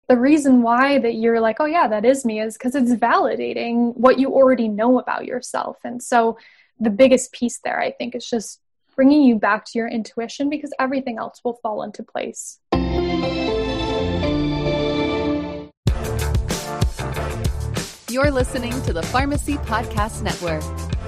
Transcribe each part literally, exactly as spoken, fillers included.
the reason why that you're like, oh yeah, that is me, is because it's validating what you already know about yourself. And so the biggest piece there, I think, is just bringing you back to your intuition, because everything else will fall into place. You're listening to the Pharmacy Podcast Network.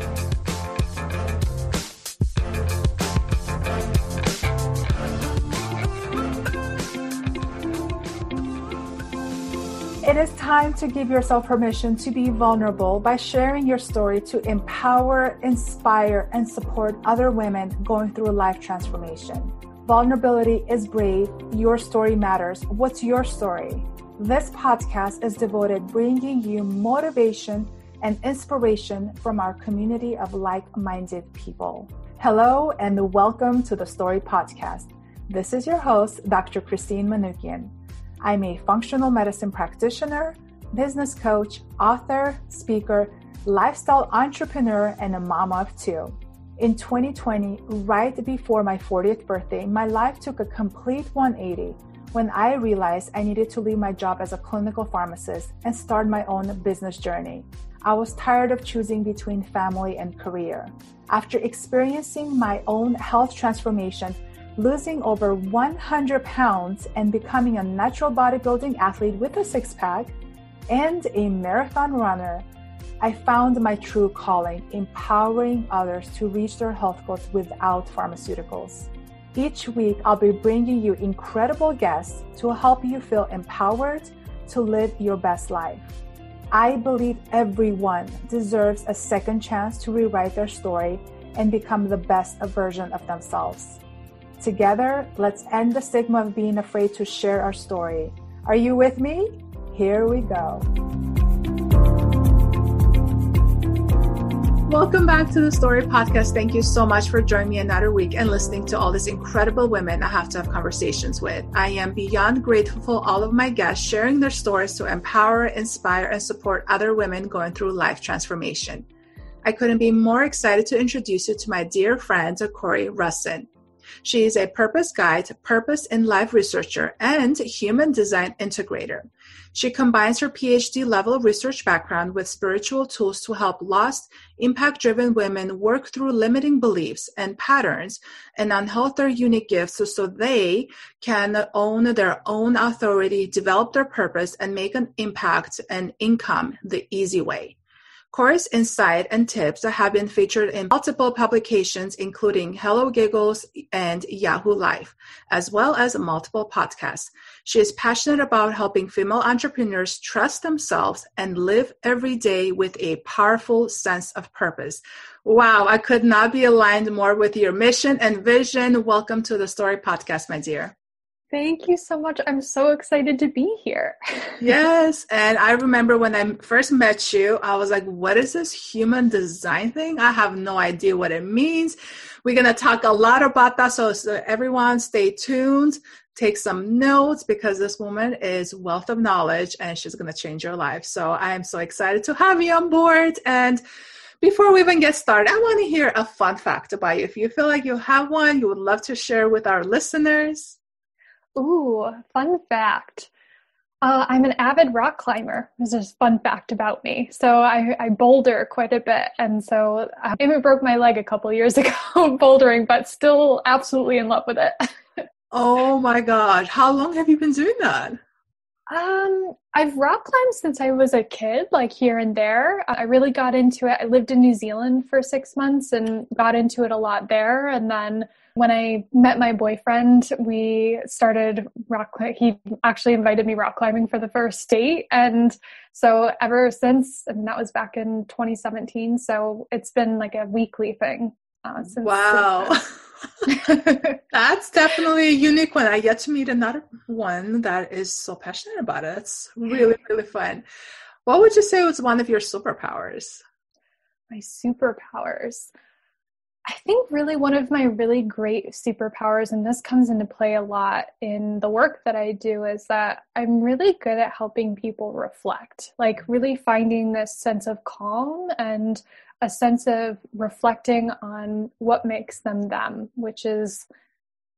It is time to give yourself permission to be vulnerable by sharing your story to empower, inspire, and support other women going through a life transformation. Vulnerability is brave. Your story matters. What's your story? This podcast is devoted bringing you motivation and inspiration from our community of like-minded people. Hello and welcome to the Story Podcast. This is your host, Doctor Christine Manoukian. I'm a functional medicine practitioner, business coach, author, speaker, lifestyle entrepreneur, and a mom of two. In twenty twenty, right before my fortieth birthday, my life took a complete one eighty when I realized I needed to leave my job as a clinical pharmacist and start my own business journey. I was tired of choosing between family and career. After experiencing my own health transformation, losing over one hundred pounds and becoming a natural bodybuilding athlete with a six-pack and a marathon runner, I found my true calling, empowering others to reach their health goals without pharmaceuticals. Each week, I'll be bringing you incredible guests to help you feel empowered to live your best life. I believe everyone deserves a second chance to rewrite their story and become the best version of themselves. Together, let's end the stigma of being afraid to share our story. Are you with me? Here we go. Welcome back to the Story Podcast. Thank you so much for joining me another week and listening to all these incredible women I have to have conversations with. I am beyond grateful for all of my guests sharing their stories to empower, inspire, and support other women going through life transformation. I couldn't be more excited to introduce you to my dear friend, Corey Russin. She is a purpose guide, purpose in life researcher, and human design integrator. She combines her P H D level research background with spiritual tools to help lost, impact-driven women work through limiting beliefs and patterns and unhealth their unique gifts so, so they can own their own authority, develop their purpose, and make an impact and income the easy way. Corey's insight and tips have been featured in multiple publications, including Hello Giggles and Yahoo Life, as well as multiple podcasts. She is passionate about helping female entrepreneurs trust themselves and live every day with a powerful sense of purpose. Wow, I could not be aligned more with your mission and vision. Welcome to the Story Podcast, my dear. Thank you so much. I'm so excited to be here. Yes. And I remember when I first met you, I was like, what is this human design thing? I have no idea what it means. We're going to talk a lot about that. So, so everyone stay tuned, take some notes, because this woman is wealth of knowledge and she's going to change your life. So I am so excited to have you on board. And before we even get started, I want to hear a fun fact about you. If you feel like you have one, you would love to share with our listeners. Ooh, fun fact. Uh, I'm an avid rock climber. This is a fun fact about me. So I, I boulder quite a bit. And so I even broke my leg a couple years ago bouldering, but still absolutely in love with it. Oh my God. How long have you been doing that? Um, I've rock climbed since I was a kid, like here and there. I really got into it. I lived in New Zealand for six months and got into it a lot there. And then when I met my boyfriend, we started rock climbing. He actually invited me rock climbing for the first date. And so ever since, and that was back in twenty seventeen. So it's been like a weekly thing. Uh, since, wow. Since That's definitely a unique one. I yet to meet another one that is so passionate about it. It's really, really fun. What would you say was one of your superpowers? My superpowers. I think really one of my really great superpowers, and this comes into play a lot in the work that I do, is that I'm really good at helping people reflect, like really finding this sense of calm and a sense of reflecting on what makes them them, which is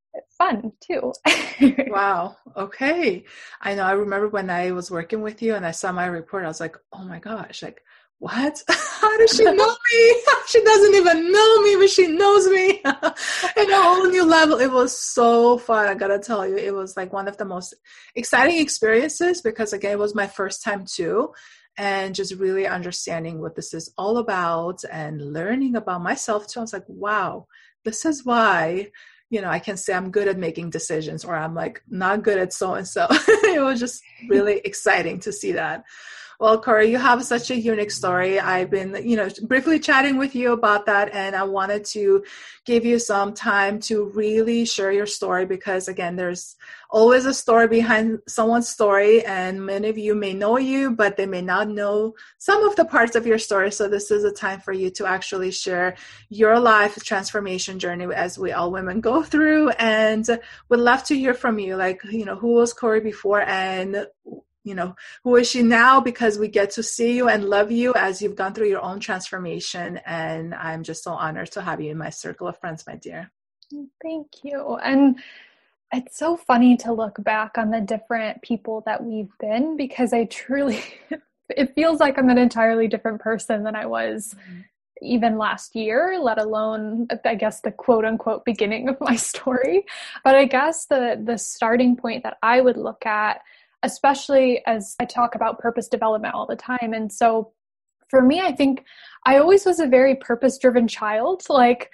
fun too. Wow. Okay. I know. I remember when I was working with you and I saw my report, I was like, oh my gosh, like, what? How does she know me? She doesn't even know me, but she knows me in a whole new level. It was so fun. I gotta tell you, it was like one of the most exciting experiences because, again, it was my first time too. And just really understanding what this is all about and learning about myself too. I was like, wow, this is why, you know, I can say I'm good at making decisions or I'm like not good at so-and-so. It was just really exciting to see that. Well, Corey, you have such a unique story. I've been, you know, briefly chatting with you about that, and I wanted to give you some time to really share your story because, again, there's always a story behind someone's story, and many of you may know you, but they may not know some of the parts of your story. So this is a time for you to actually share your life transformation journey as we all women go through, and would love to hear from you. Like, you know, who was Corey before and you know, who is she now? Because we get to see you and love you as you've gone through your own transformation. And I'm just so honored to have you in my circle of friends, my dear. Thank you. And it's so funny to look back on the different people that we've been because I truly, it feels like I'm an entirely different person than I was mm-hmm. even last year, let alone, I guess, the quote unquote beginning of my story. But I guess the the starting point that I would look at, especially as I talk about purpose development all the time. And so for me, I think I always was a very purpose-driven child. Like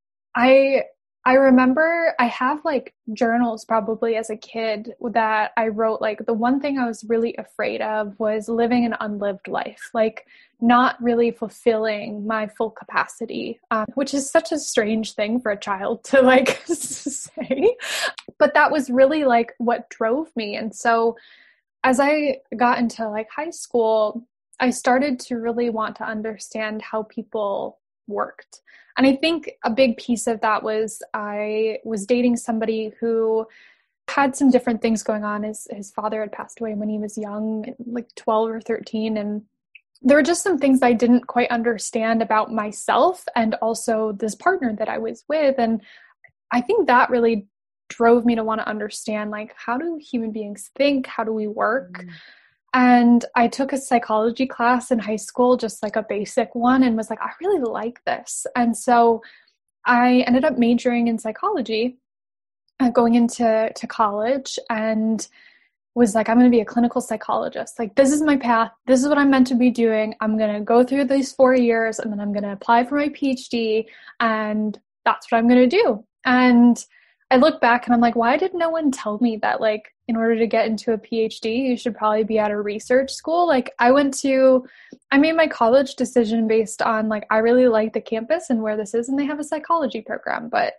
I, I remember I have like journals probably as a kid that I wrote, like the one thing I was really afraid of was living an unlived life, like not really fulfilling my full capacity, um, which is such a strange thing for a child to like say. But that was really like what drove me. And so as I got into like high school, I started to really want to understand how people worked. And I think a big piece of that was I was dating somebody who had some different things going on. His, his father had passed away when he was young, like twelve or thirteen. And there were just some things I didn't quite understand about myself and also this partner that I was with. And I think that really drove me to want to understand, like, how do human beings think? How do we work? Mm. And I took a psychology class in high school, just like a basic one, and was like, I really like this. And so I ended up majoring in psychology, uh, going into to college, and was like, I'm going to be a clinical psychologist. Like, this is my path. This is what I'm meant to be doing. I'm going to go through these four years and then I'm going to apply for my PhD, and that's what I'm going to do. And I look back and I'm like, why did no one tell me that, like, in order to get into a PhD, you should probably be at a research school? Like, I went to, I made my college decision based on, like, I really like the campus and where this is, and they have a psychology program, but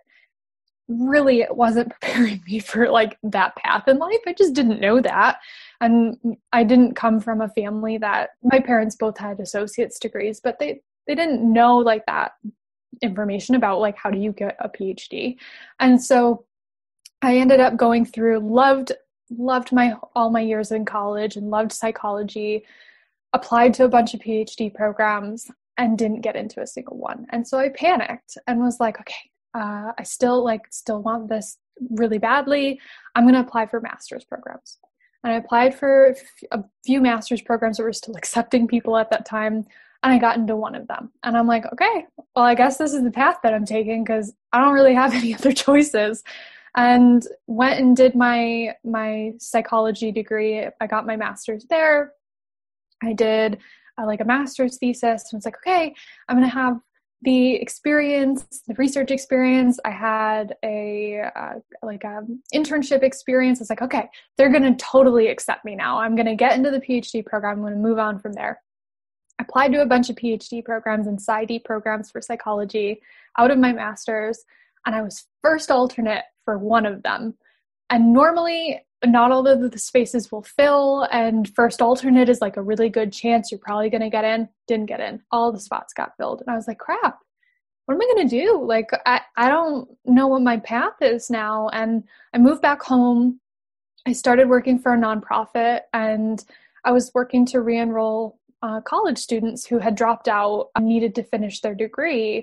really it wasn't preparing me for, like, that path in life. I just didn't know that. And I didn't come from a family that, my parents both had associate's degrees, but they, they didn't know, like, that information about, like, how do you get a PhD. And so I ended up going through, loved, loved my, all my years in college and loved psychology, applied to a bunch of PhD programs and didn't get into a single one. And so I panicked and was like, okay, uh, I still like, still want this really badly. I'm going to apply for master's programs. And I applied for a few master's programs that were still accepting people at that time. And I got into one of them. And I'm like, okay, well, I guess this is the path that I'm taking because I don't really have any other choices. And went and did my my psychology degree. I got my master's there. I did uh, like a master's thesis. And it's like, okay, I'm going to have the experience, the research experience. I had a uh, like a internship experience. It's like, okay, they're going to totally accept me now. I'm going to get into the PhD program. I'm going to move on from there. Applied to a bunch of PhD programs and PsyD programs for psychology out of my master's, and I was first alternate for one of them. And normally, not all of the spaces will fill, and first alternate is like a really good chance you're probably going to get in. Didn't get in. All the spots got filled. And I was like, crap, what am I going to do? Like, I, I don't know what my path is now. And I moved back home. I started working for a nonprofit, and I was working to re-enroll Uh, college students who had dropped out and needed to finish their degree.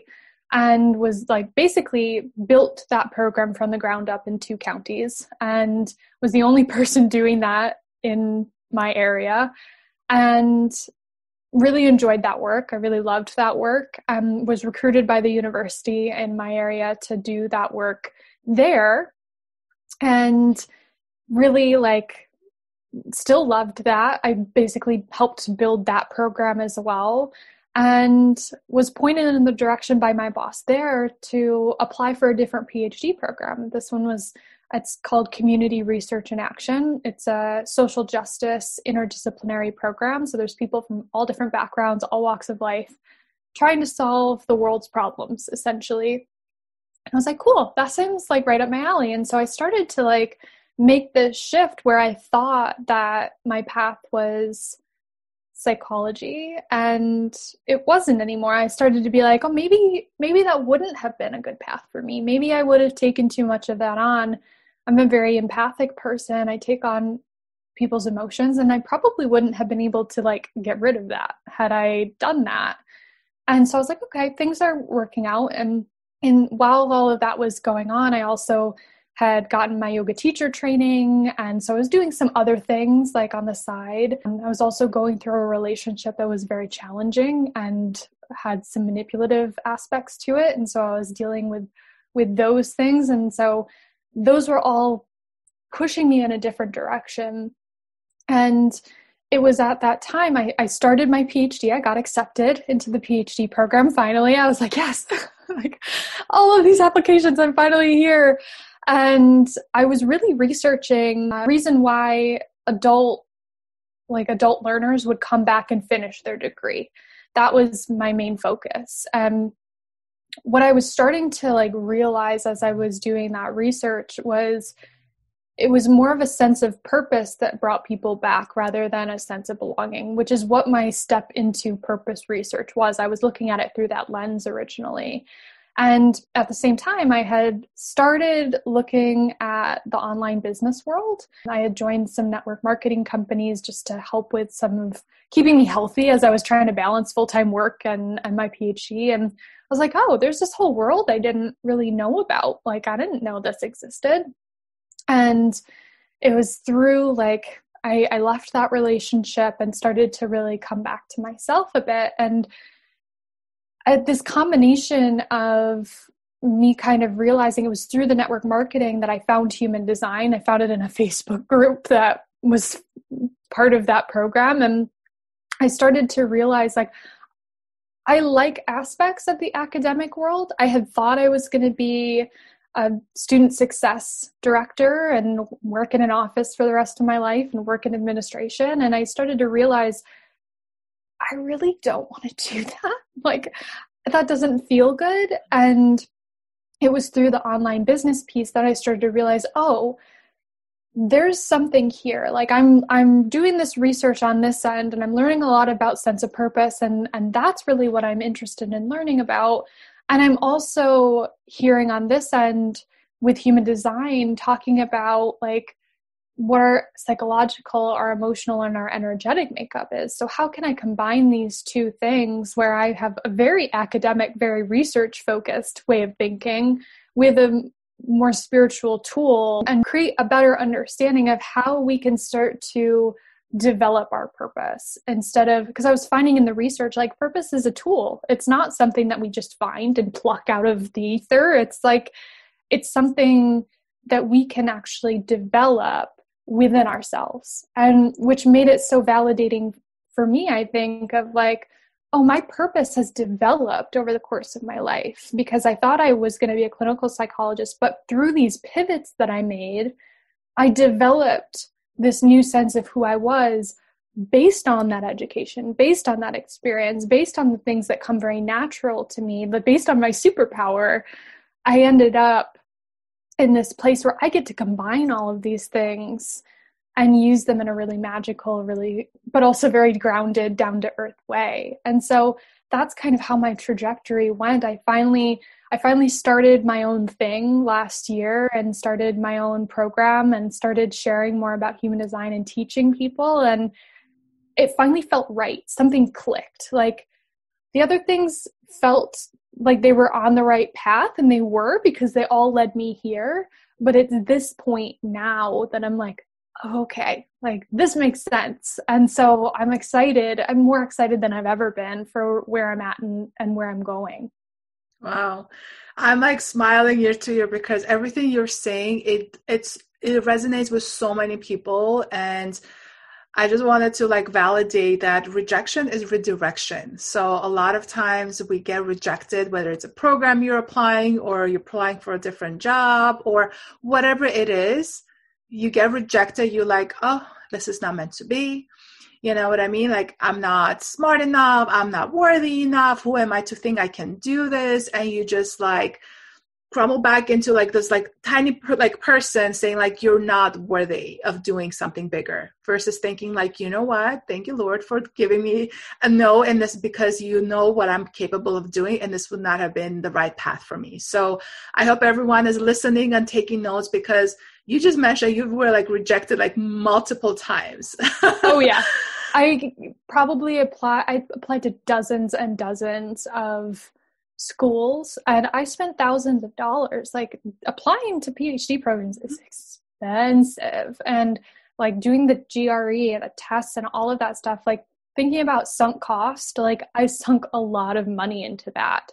and was like basically built that program from the ground up in two counties and was the only person doing that in my area, and really enjoyed that work. I really loved that work. Um, was recruited by the university in my area to do that work there, and really like still loved that. I basically helped build that program as well, and was pointed in the direction by my boss there to apply for a different PhD program. This one was, it's called Community Research in Action. It's a social justice interdisciplinary program. So there's people from all different backgrounds, all walks of life, trying to solve the world's problems, essentially. And I was like, cool, that seems like right up my alley. And so I started to like make this shift where I thought that my path was psychology, and it wasn't anymore. I started to be like, oh, maybe, maybe that wouldn't have been a good path for me. Maybe I would have taken too much of that on. I'm a very empathic person. I take on people's emotions, and I probably wouldn't have been able to like get rid of that had I done that. And so I was like, okay, things are working out. And in while all of that was going on, I also had gotten my yoga teacher training. And so I was doing some other things like on the side. And I was also going through a relationship that was very challenging and had some manipulative aspects to it. And so I was dealing with, with those things. And so those were all pushing me in a different direction. And it was at that time I, I started my PhD. I got accepted into the PhD program. Finally, I was like, yes, like all of these applications, I'm finally here. And I was really researching the reason why adult, like adult learners would come back and finish their degree. That was my main focus. And what I was starting to like realize as I was doing that research was it was more of a sense of purpose that brought people back rather than a sense of belonging, which is what my step into purpose research was. I was looking at it through that lens originally. And at the same time, I had started looking at the online business world. I had joined some network marketing companies just to help with some of keeping me healthy as I was trying to balance full-time work and, and my PhD. And I was like, oh, there's this whole world I didn't really know about. Like, I didn't know this existed. And it was through like, I, I left that relationship and started to really come back to myself a bit. And Uh, this combination of me kind of realizing it was through the network marketing that I found human design. I found it in a Facebook group that was part of that program. And I started to realize like, I like aspects of the academic world. I had thought I was going to be a student success director and work in an office for the rest of my life and work in administration. And I started to realize I really don't want to do that. Like, that doesn't feel good. And it was through the online business piece that I started to realize, oh, there's something here. Like I'm, I'm doing this research on this end and I'm learning a lot about sense of purpose. And, and that's really what I'm interested in learning about. And I'm also hearing on this end with human design, talking about like, what our psychological, our emotional, and our energetic makeup is. So how can I combine these two things where I have a very academic, very research-focused way of thinking with a more spiritual tool and create a better understanding of how we can start to develop our purpose instead of, because I was finding in the research, like purpose is a tool. It's not something that we just find and pluck out of the ether. It's like, it's something that we can actually develop within ourselves, and which made it so validating for me, I think, of like, oh, my purpose has developed over the course of my life because I thought I was going to be a clinical psychologist, but through these pivots that I made, I developed this new sense of who I was based on that education, based on that experience, based on the things that come very natural to me, but based on my superpower, I ended up in this place where I get to combine all of these things and use them in a really magical, really, but also very grounded, down to earth way. And so that's kind of how my trajectory went. I finally, I finally started my own thing last year and started my own program and started sharing more about human design and teaching people. And it finally felt right. Something clicked. Like the other things felt like they were on the right path, and they were, because they all led me here. But it's this point now that I'm like, oh, okay, like this makes sense. And so I'm excited. I'm more excited than I've ever been for where I'm at and, and where I'm going. Wow. I'm like smiling ear to ear because everything you're saying, it it's it resonates with so many people. And I just wanted to like validate that rejection is redirection. So a lot of times we get rejected, whether it's a program you're applying or you're applying for a different job or whatever it is, you get rejected. You're like, oh, this is not meant to be. You know what I mean? Like, I'm not smart enough. I'm not worthy enough. Who am I to think I can do this? And you just like crumble back into like this like tiny per, like person saying like you're not worthy of doing something bigger, versus thinking like, you know what, thank you, Lord, for giving me a no in this, because you know what I'm capable of doing, and this would not have been the right path for me. So I hope everyone is listening and taking notes, because you just mentioned you were like rejected like multiple times. Oh yeah. I probably apply I applied to dozens and dozens of schools, and I spent thousands of dollars. Like, applying to PhD programs is expensive, and like doing the G R E and the tests and all of that stuff, like thinking about sunk cost, like I sunk a lot of money into that,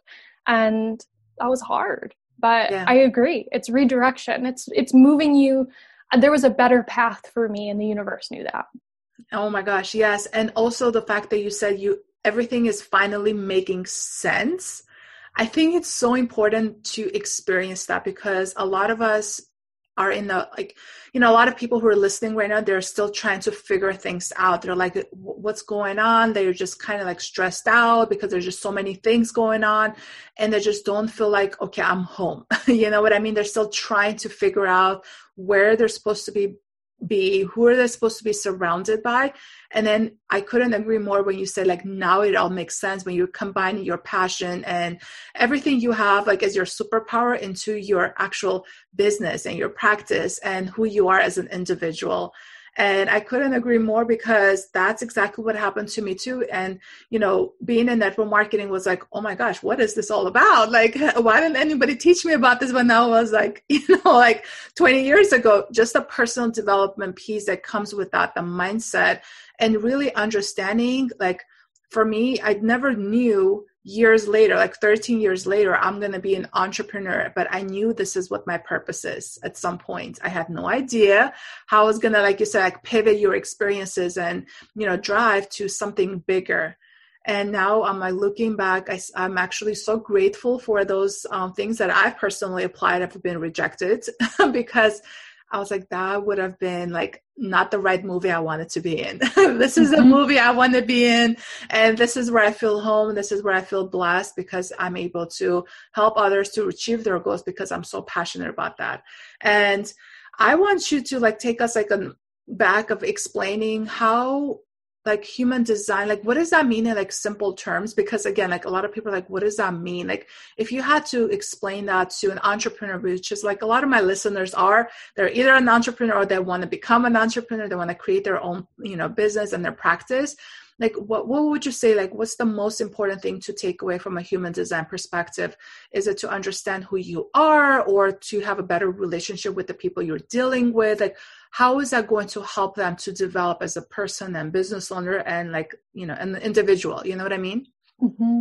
and that was hard. But yeah. I agree, it's redirection. It's it's moving you. There was a better path for me, and the universe knew that. Oh my gosh, yes. And also the fact that you said you everything is finally making sense. I think it's so important to experience that, because a lot of us are in the, like, you know, a lot of people who are listening right now, they're still trying to figure things out. They're like, what's going on? They're just kind of like stressed out because there's just so many things going on, and they just don't feel like, okay, I'm home. You know what I mean? They're still trying to figure out where they're supposed to be be who are they supposed to be surrounded by. And then I couldn't agree more when you said like, now it all makes sense when you're combining your passion and everything you have like as your superpower into your actual business and your practice and who you are as an individual. And I couldn't agree more, because that's exactly what happened to me too. And, you know, being in network marketing was like, oh my gosh, what is this all about? Like, why didn't anybody teach me about this when I was like, you know, like twenty years ago? Just the personal development piece that comes with that, the mindset, and really understanding, like, for me, I never knew years later, like thirteen years later, I'm going to be an entrepreneur, but I knew this is what my purpose is at some point. I had no idea how I was going to, like you said, like pivot your experiences and, you know, drive to something bigger. And now I'm like looking back, I, I'm actually so grateful for those um, things that I've personally applied have been rejected because I was like, that would have been like not the right movie I wanted to be in. This is mm-hmm. a movie I want to be in. And this is where I feel home. This is where I feel blessed, because I'm able to help others to achieve their goals, because I'm so passionate about that. And I want you to like take us like a back of explaining how like human design, like what does that mean in like simple terms? Because again, like a lot of people are like, what does that mean? Like if you had to explain that to an entrepreneur, which is like a lot of my listeners are, they're either an entrepreneur or they want to become an entrepreneur. They want to create their own, you know, business and their practice. Like what, what would you say, like, what's the most important thing to take away from a human design perspective? Is it to understand who you are, or to have a better relationship with the people you're dealing with? Like, how is that going to help them to develop as a person and business owner and like, you know, an individual, you know what I mean? Mm-hmm.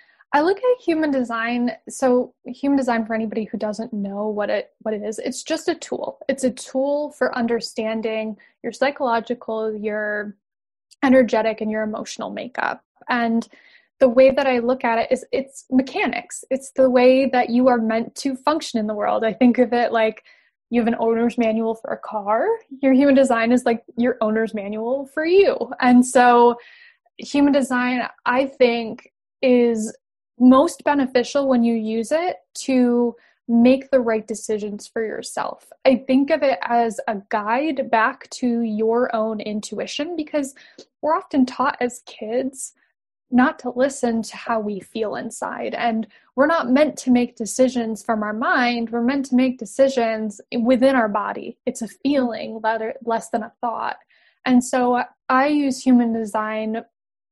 I look at human design. So human design, for anybody who doesn't know what it, what it is, it's just a tool. It's a tool for understanding your psychological, your energetic, and your emotional makeup. And the way that I look at it is it's mechanics. It's the way that you are meant to function in the world. I think of it like you have an owner's manual for a car. Your human design is like your owner's manual for you. And so human design, I think, is most beneficial when you use it to make the right decisions for yourself. I think of it as a guide back to your own intuition, because we're often taught as kids not to listen to how we feel inside. And we're not meant to make decisions from our mind. We're meant to make decisions within our body. It's a feeling less than a thought. And so I use human design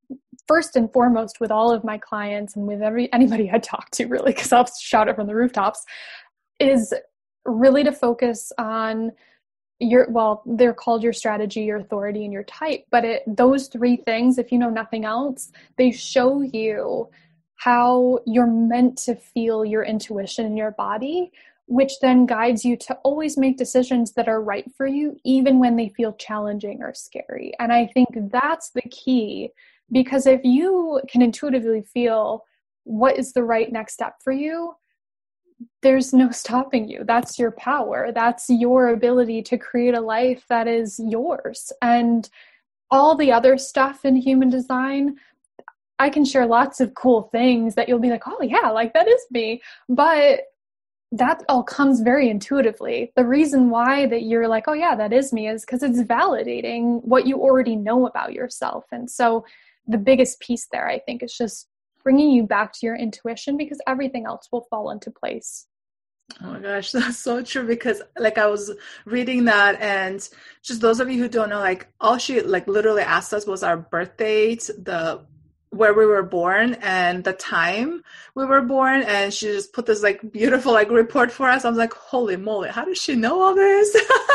first and foremost with all of my clients and with every anybody I talk to, really, because I'll shout it from the rooftops, is really to focus on your, well, they're called your strategy, your authority, and your type. But it, those three things, if you know nothing else, they show you how you're meant to feel your intuition in your body, which then guides you to always make decisions that are right for you, even when they feel challenging or scary. And I think that's the key, because if you can intuitively feel what is the right next step for you, there's no stopping you. That's your power. That's your ability to create a life that is yours. And all the other stuff in human design, I can share lots of cool things that you'll be like, oh yeah, like that is me. But that all comes very intuitively. The reason why that you're like, oh yeah, that is me, is because it's validating what you already know about yourself. And so the biggest piece there, I think, is just bringing you back to your intuition, because everything else will fall into place. Oh my gosh, that's so true. Because like I was reading that, and just those of you who don't know, like all she like literally asked us was our birth date, the where we were born, and the time we were born, and she just put this like beautiful like report for us. I was like, holy moly, how does she know all this?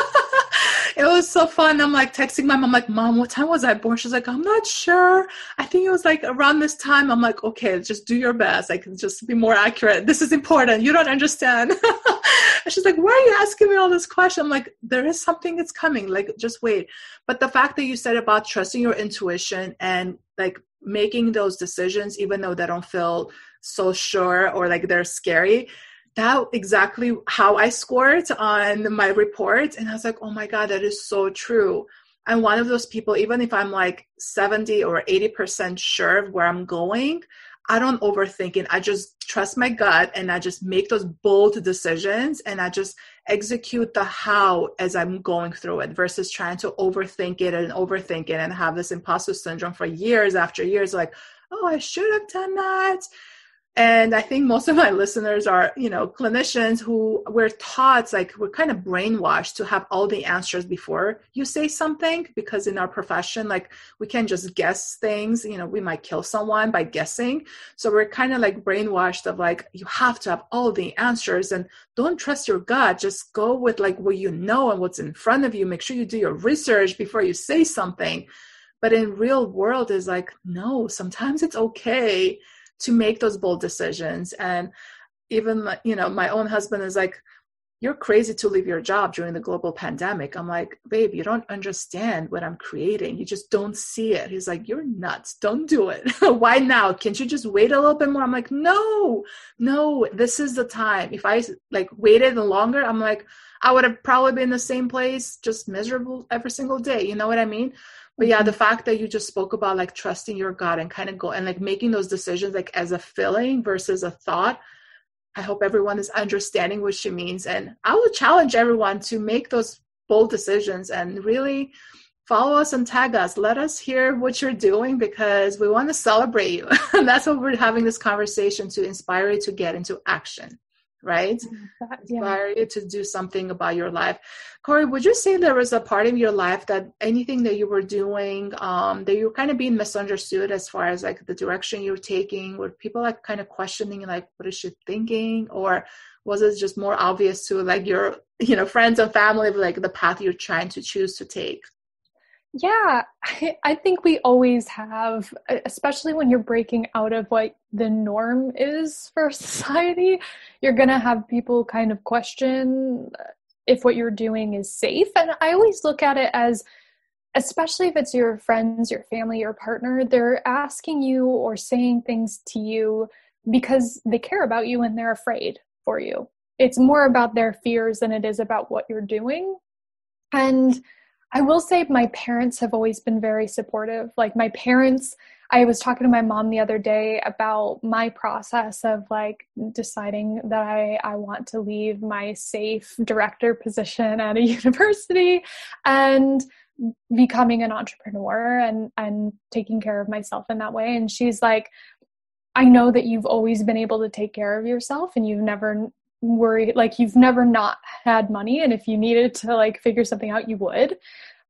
It was so fun. I'm like texting my mom, like, Mom, what time was I born? She's like, I'm not sure. I think it was like around this time. I'm like, okay, just do your best. I can just be more accurate. This is important. You don't understand. And she's like, why are you asking me all this question? I'm like, there is something that's coming. Like, just wait. But the fact that you said about trusting your intuition and like making those decisions, even though they don't feel so sure or like they're scary, that exactly how I scored on my report. And I was like, oh my God, that is so true. I'm one of those people, even if I'm like seventy or eighty percent sure of where I'm going, I don't overthink it. I just trust my gut, and I just make those bold decisions, and I just execute the how as I'm going through it, versus trying to overthink it and overthink it and have this imposter syndrome for years after years. Like, oh, I should have done that. And I think most of my listeners are, you know, clinicians who were taught, like we're kind of brainwashed to have all the answers before you say something, because in our profession, like we can't just guess things, you know, we might kill someone by guessing. So we're kind of like brainwashed of like, you have to have all the answers, and don't trust your gut. Just go with like what you know and what's in front of you. Make sure you do your research before you say something. But in real world is like, no, sometimes it's okay to make those bold decisions. And even, you know, my own husband is like, you're crazy to leave your job during the global pandemic. I'm like, babe, you don't understand what I'm creating. You just don't see it. He's like, you're nuts. Don't do it. Why now? Can't you just wait a little bit more? I'm like, no, no, this is the time. If I like waited longer, I'm like, I would have probably been in the same place, just miserable every single day. You know what I mean? But yeah, the fact that you just spoke about like trusting your gut and kind of go and like making those decisions like as a feeling versus a thought, I hope everyone is understanding what she means. And I will challenge everyone to make those bold decisions and really follow us and tag us. Let us hear what you're doing, because we want to celebrate you. And that's what we're having this conversation, to inspire you to get into action. Right? That, yeah. Inspire you to do something about your life. Corey, would you say there was a part of your life that anything that you were doing, um, that you were kind of being misunderstood as far as like the direction you were taking? Were people like kind of questioning, like, what is she thinking? Or was it just more obvious to like your, you know, friends and family of like the path you're trying to choose to take? Yeah, I, I think we always have, especially when you're breaking out of what the norm is for society, you're going to have people kind of question if what you're doing is safe. And I always look at it as, especially if it's your friends, your family, your partner, they're asking you or saying things to you because they care about you and they're afraid for you. It's more about their fears than it is about what you're doing. And I will say my parents have always been very supportive. Like my parents, I was talking to my mom the other day about my process of like deciding that I, I want to leave my safe director position at a university and becoming an entrepreneur and, and taking care of myself in that way. And she's like, I know that you've always been able to take care of yourself and you've never worried, like you've never not had money. And if you needed to like figure something out, you would.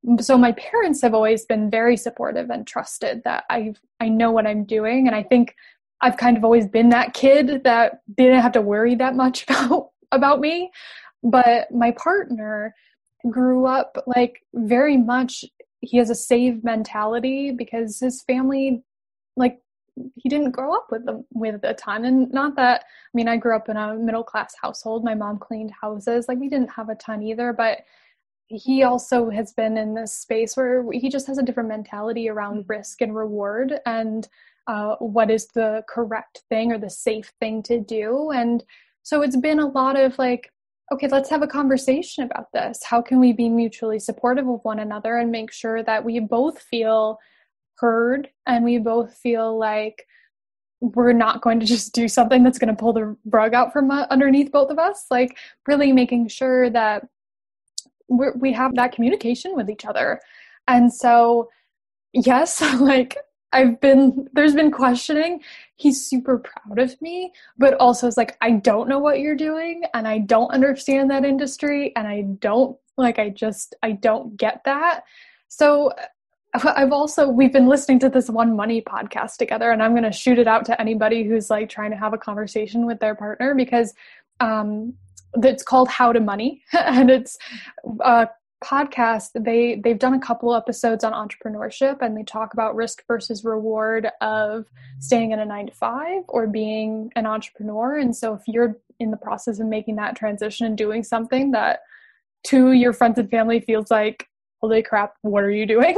so my parents have always been very supportive and trusted that I I know what I'm doing. And I think I've kind of always been that kid that didn't have to worry that much about, about me. But my partner grew up like very much, he has a save mentality because his family, like, he didn't grow up with them with a ton. And not that, I mean, I grew up in a middle class household. My mom cleaned houses. Like, we didn't have a ton either, but he also has been in this space where he just has a different mentality around risk and reward and uh, what is the correct thing or the safe thing to do. And so it's been a lot of like, okay, let's have a conversation about this. How can we be mutually supportive of one another and make sure that we both feel heard and we both feel like we're not going to just do something that's going to pull the rug out from uh, underneath both of us. Like, really making sure that we're, we have that communication with each other. And so, yes, like I've been, there's been questioning. He's super proud of me, but also is like, I don't know what you're doing and I don't understand that industry. And I don't like, I just, I don't get that. So I've also, we've been listening to this One Money podcast together, and I'm going to shoot it out to anybody who's like trying to have a conversation with their partner, because um, it's called How to Money, and it's a podcast. They, they've done a couple episodes on entrepreneurship, and they talk about risk versus reward of staying in a nine to five or being an entrepreneur. And so if you're in the process of making that transition and doing something that to your friends and family feels like, holy crap, what are you doing?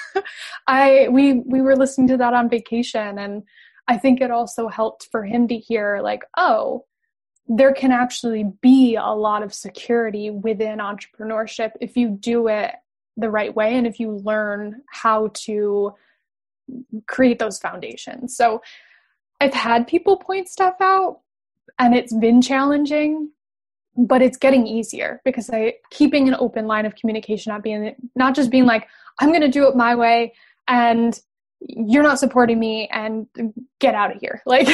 I, we, we were listening to that on vacation, and I think it also helped for him to hear like, oh, there can actually be a lot of security within entrepreneurship if you do it the right way and if you learn how to create those foundations. So I've had people point stuff out, and it's been challenging, but it's getting easier because I keeping an open line of communication, not being, not just being like, I'm going to do it my way and you're not supporting me and get out of here. Like,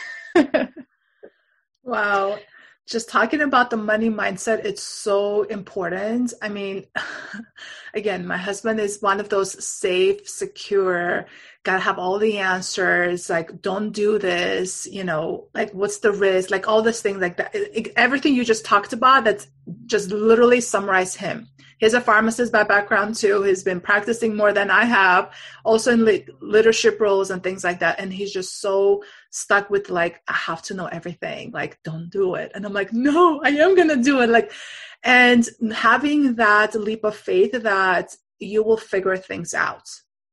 wow. Just talking about the money mindset, it's so important. I mean, again, my husband is one of those safe, secure, gotta have all the answers, like, don't do this, you know, like, what's the risk, like all this thing like that. It, it, everything you just talked about, that's just literally summarize him. He's a pharmacist by background too. He's been practicing more than I have, also in le- leadership roles and things like that. And he's just so stuck with like, I have to know everything. Like, don't do it. And I'm like, no, I am going to do it. Like, and having that leap of faith that you will figure things out.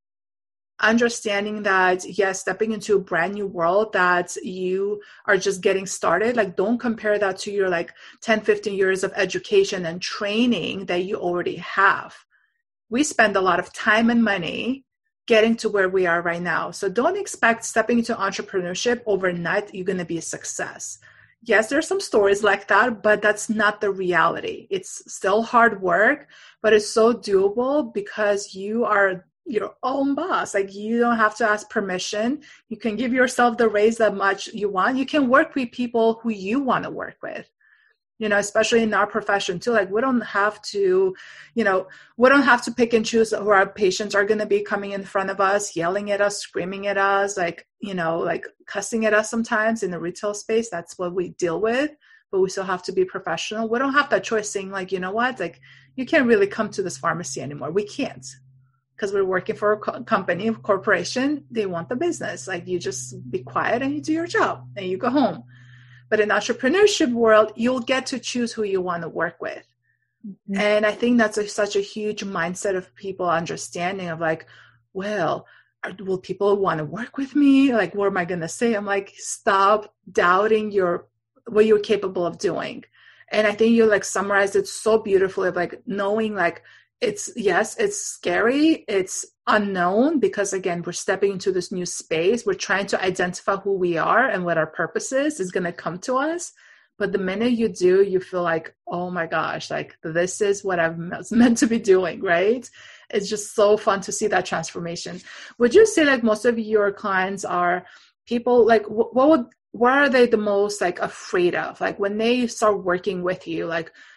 Understanding that, yes, stepping into a brand new world that you are just getting started, like, don't compare that to your like ten, fifteen years of education and training that you already have. We spend a lot of time and money getting to where we are right now. So don't expect stepping into entrepreneurship overnight, you're going to be a success. Yes, there's some stories like that, but that's not the reality. It's still hard work, but it's so doable because you are your own boss. Like, you don't have to ask permission. You can give yourself the raise that much you want. You can work with people who you want to work with, you know, especially in our profession too. Like, we don't have to, you know, we don't have to pick and choose who our patients are going to be coming in front of us, yelling at us, screaming at us, like, you know, like cussing at us sometimes in the retail space. That's what we deal with, but we still have to be professional. We don't have that choice saying like, you know what, like, you can't really come to this pharmacy anymore. We can't. Because we're working for a co- company, a corporation, they want the business. Like, you just be quiet and you do your job and you go home. But in entrepreneurship world, you'll get to choose who you want to work with. Mm-hmm. And I think that's a, such a huge mindset of people understanding of like, well, are, will people want to work with me? Like, what am I going to say? I'm like, stop doubting your what you're capable of doing. And I think you like summarized it so beautifully of like knowing like, it's, yes, it's scary. It's unknown because, again, we're stepping into this new space. We're trying to identify who we are and what our purpose is, is going to come to us. But the minute you do, you feel like, oh my gosh, like this is what I'm meant to be doing, right? It's just so fun to see that transformation. Would you say like most of your clients are people like, what would, what are they the most like afraid of? Like when they start working with you, like,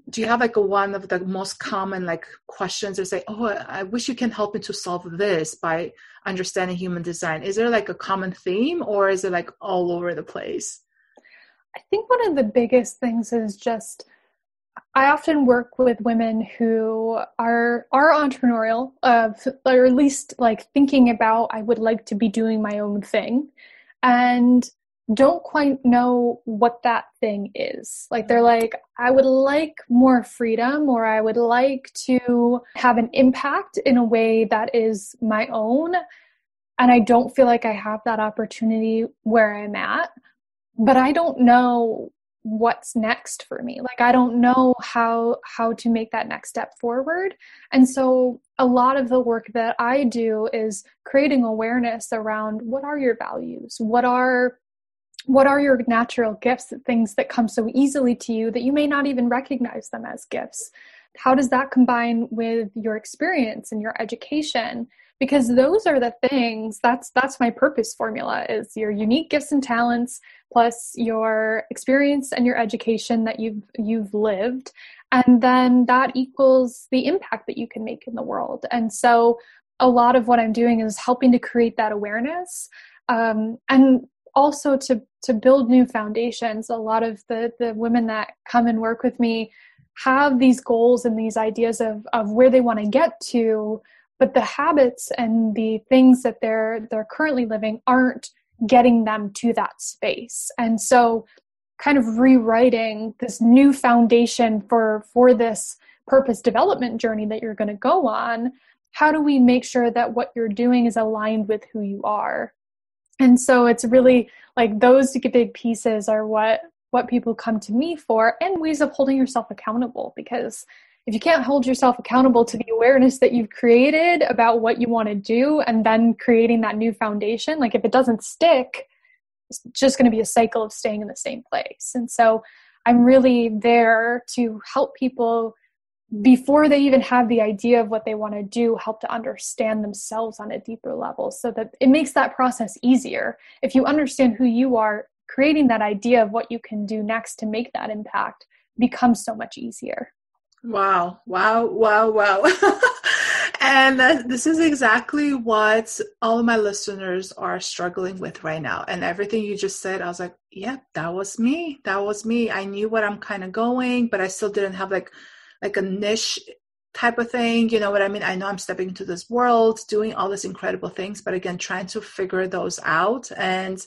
do you have like a one of the most common like questions or say, oh, I wish you can help me to solve this by understanding human design? Is there like a common theme, or is it like all over the place? I think one of the biggest things is just, I often work with women who are are entrepreneurial, uh, or at least like thinking about, I would like to be doing my own thing, and don't quite know what that thing is. Like they're like, I would like more freedom, or I would like to have an impact in a way that is my own. And I don't feel like I have that opportunity where I'm at, but I don't know what's next for me. Like, I don't know how, how to make that next step forward. And so a lot of the work that I do is creating awareness around, what are your values? What are What are your natural gifts, things that come so easily to you that you may not even recognize them as gifts? How does that combine with your experience and your education? Because those are the things, that's that's my purpose formula, is your unique gifts and talents plus your experience and your education that you've you've lived. And then that equals the impact that you can make in the world. And so a lot of what I'm doing is helping to create that awareness. Um, and also to to build new foundations. A lot of the the women that come and work with me have these goals and these ideas of of where they want to get to, but the habits and the things that they're they're currently living aren't getting them to that space. And so kind of rewriting this new foundation for for this purpose development journey that you're going to go on, how do we make sure that what you're doing is aligned with who you are? And so it's really like those big pieces are what, what people come to me for, and ways of holding yourself accountable. Because if you can't hold yourself accountable to the awareness that you've created about what you want to do, and then creating that new foundation, like if it doesn't stick, it's just going to be a cycle of staying in the same place. And so I'm really there to help people, before they even have the idea of what they want to do, help to understand themselves on a deeper level, so that it makes that process easier. If you understand who you are, creating that idea of what you can do next to make that impact becomes so much easier. Wow, wow, wow, wow. And uh, this is exactly what all of my listeners are struggling with right now. And everything you just said, I was like, yeah, that was me. That was me. I knew what I'm kind of going, but I still didn't have like like a niche type of thing. You know what I mean? I know I'm stepping into this world, doing all these incredible things, but again, trying to figure those out. And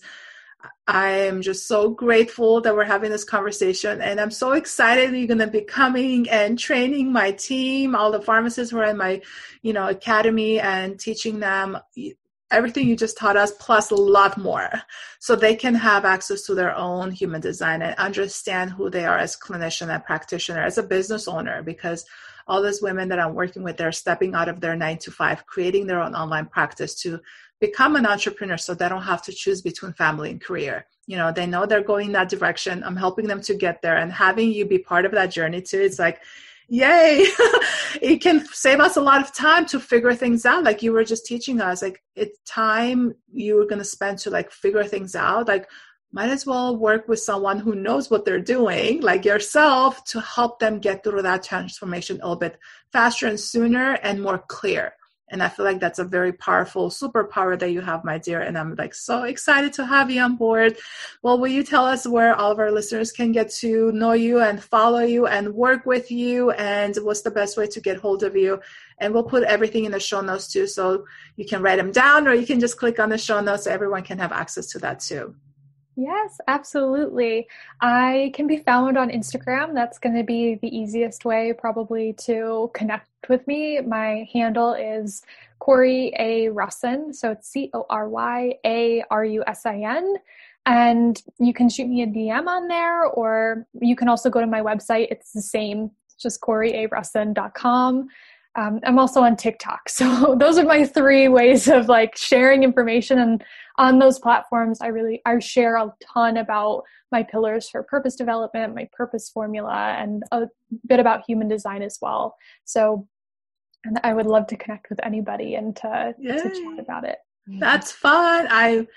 I am just so grateful that we're having this conversation. And I'm so excited that you're going to be coming and training my team, all the pharmacists who are in my, you know, academy, and teaching them everything you just taught us, plus a lot more, so they can have access to their own human design and understand who they are as clinician and practitioner, as a business owner. Because all these women that I'm working with, they're stepping out of their nine to five, creating their own online practice to become an entrepreneur, so they don't have to choose between family and career. You know, they know they're going that direction. I'm helping them to get there, and having you be part of that journey too. It's like, yay. It can save us a lot of time to figure things out. Like you were just teaching us, like it's time you were going to spend to like figure things out. Like might as well work with someone who knows what they're doing, like yourself, to help them get through that transformation a little bit faster and sooner and more clear. And I feel like that's a very powerful superpower that you have, my dear. And I'm like so excited to have you on board. Well, will you tell us where all of our listeners can get to know you and follow you and work with you? And what's the best way to get hold of you? And we'll put everything in the show notes too, so you can write them down, or you can just click on the show notes so everyone can have access to that too. Yes, absolutely. I can be found on Instagram. That's going to be the easiest way probably to connect with me. My handle is Cory A. Russin. So it's C O R Y A R U S I N. And you can shoot me a D M on there, or you can also go to my website. It's the same, it's just cory a russin dot com. Um, I'm also on TikTok. So those are my three ways of like sharing information. And on those platforms, I really, I share a ton about my pillars for purpose development, my purpose formula, and a bit about human design as well. So, and I would love to connect with anybody and to, to chat about it. That's fun. I,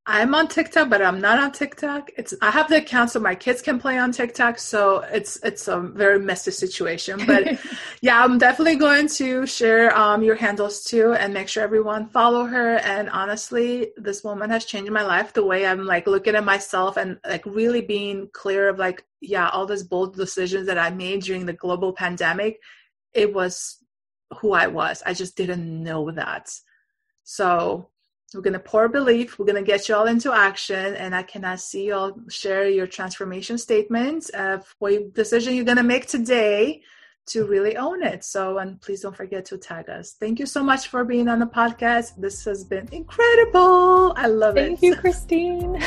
I'm on TikTok, but I'm not on TikTok. It's I have the account so my kids can play on TikTok, so it's it's a very messy situation. But yeah, I'm definitely going to share um, your handles too, and make sure everyone follow her. And honestly, this woman has changed my life. The way I'm like looking at myself and like really being clear of like, yeah, all these bold decisions that I made during the global pandemic, it was who I was. I just didn't know that. So we're going to pour belief. We're going to get you all into action. And I cannot see you all share your transformation statements of what decision you're going to make today to really own it. So, and please don't forget to tag us. Thank you so much for being on the podcast. This has been incredible. I love Thank it. Thank you, Christine.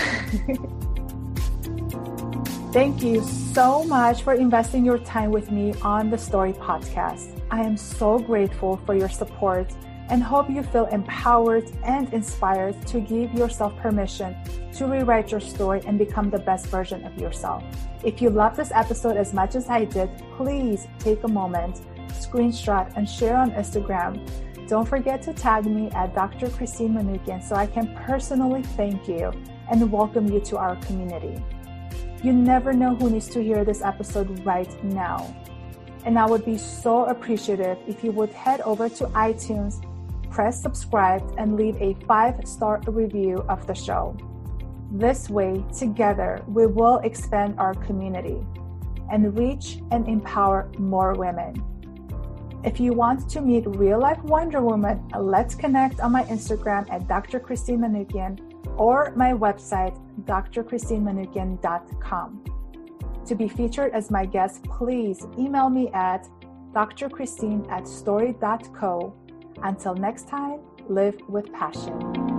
Thank you so much for investing your time with me on the Story Podcast. I am so grateful for your support and hope you feel empowered and inspired to give yourself permission to rewrite your story and become the best version of yourself. If you loved this episode as much as I did, please take a moment, screenshot, and share on Instagram. Don't forget to tag me at Doctor Christine Manookian so I can personally thank you and welcome you to our community. You never know who needs to hear this episode right now. And I would be so appreciative if you would head over to iTunes, press subscribe, and leave a five-star review of the show. This way, together, we will expand our community and reach and empower more women. If you want to meet real-life Wonder Woman, let's connect on my Instagram at Doctor Christine Manookian or my website, D R christine manookian dot com. To be featured as my guest, please email me at d r christine at story dot co. Until next time, live with passion.